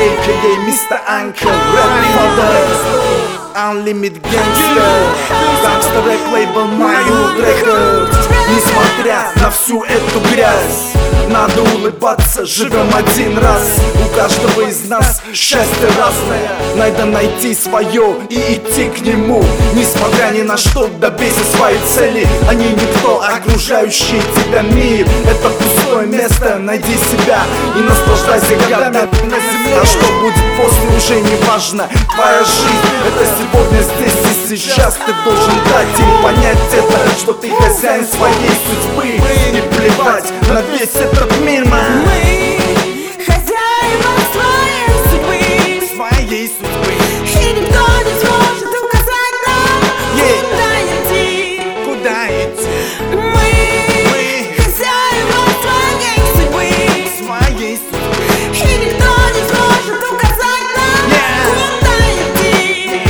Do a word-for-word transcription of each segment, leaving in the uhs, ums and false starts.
а ка а. мистер Анкл, Red Father, Unlimited Gangster, Gangster Rap Label My Hood Records. Несмотря на всю эту грязь, надо улыбаться, живем один раз. У каждого из нас счастье разное, надо найти свое и идти к нему. Несмотря ни на что, добейся своей цели. Они никто, окружающий тебя мир. Это пустое место, найди себя и наслаждайся годами на земле. А что будет после, уже не важно. Твоя жизнь — это сегодня, здесь и сейчас. Ты должен дать им понять это, что ты хозяин своей судьбы. И плевать на весь этот мир. Мы хозяева своей судьбы, своей судьбы. и никто не сможет указать нам, yeah. куда идти. Куда идти? Мы, Мы хозяева своей судьбы, своей судьбы. и никто не сможет указать нам, yeah. куда идти.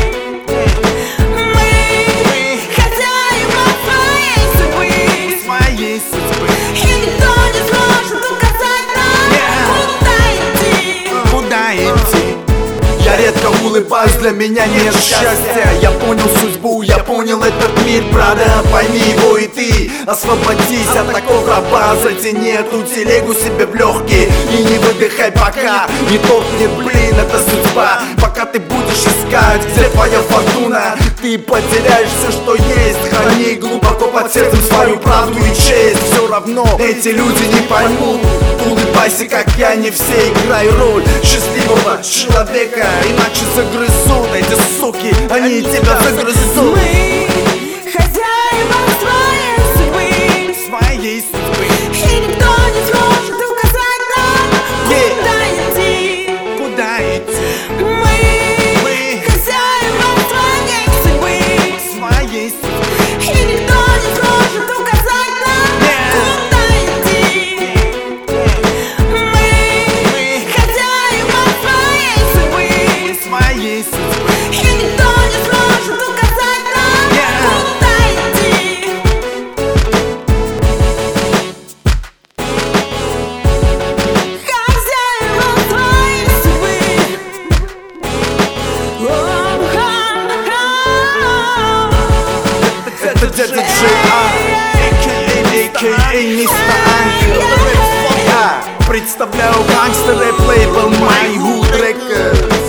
Мы хозяева своей судьбы, своей судьбы. и никто не сможет указать нам, yeah. куда идти. Куда идти? Я редко улыбаюсь, для меня нет счастья. Я понял судьбу, я понял этот мир, правда, пойми его и ты. Освободись от такого раба, затяни эту телегу себе в легкие и не выдыхай пока не топнет, блин, это судьба. Пока ты будешь искать, где твоя фортуна, ты потеряешь все, что есть. Храни глубоко под сердцем свою правду и честь. Все равно эти люди не поймут. Улыбайся, как я, не все, играй роль счастливого человека, иначе загрызут эти суки, они тебя загрызут. Мы хозяева своей судьбы, своей судьбы. и никто не сможет указать нам, yeah. куда идти. Куда идти? Мы, Мы хозяева своей судьбы, своей судьбы. и никто не сможет указать нам, yeah. куда идти. Мы хозяева своей судьбы, своей судьбы. и никто не сможет указать нам, yeah. куда идти. Хозяева своей судьбы. Это дядя Джей А, а ка а мистер Анкл. Я представляю Gangster Rap Label My Hood Records.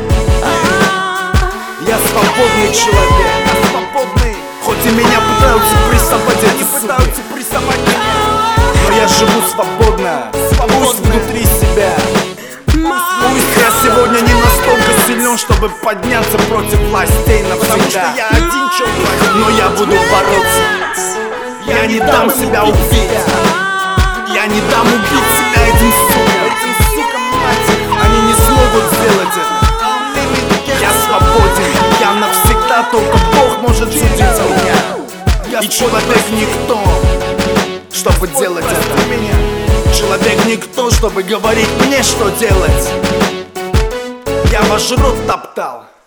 Я свободный человек, я свободный. Хоть и меня пытаются прессовать, они пытаются прессовать меня, но я живу свободно, пусть внутри себя. Пусть я сегодня не настолько силен, чтобы подняться против властей навсегда, потому что я один человек, но я буду бороться. Я не дам себя убить. Я не дам убить себя этим сукам, этим сукам, мать. Они не смогут сделать это. Я свободен, я навсегда, только Бог может судить меня. И человек никто, чтобы делать это. Человек никто, чтобы говорить мне, что делать. Я ваш рот топтал.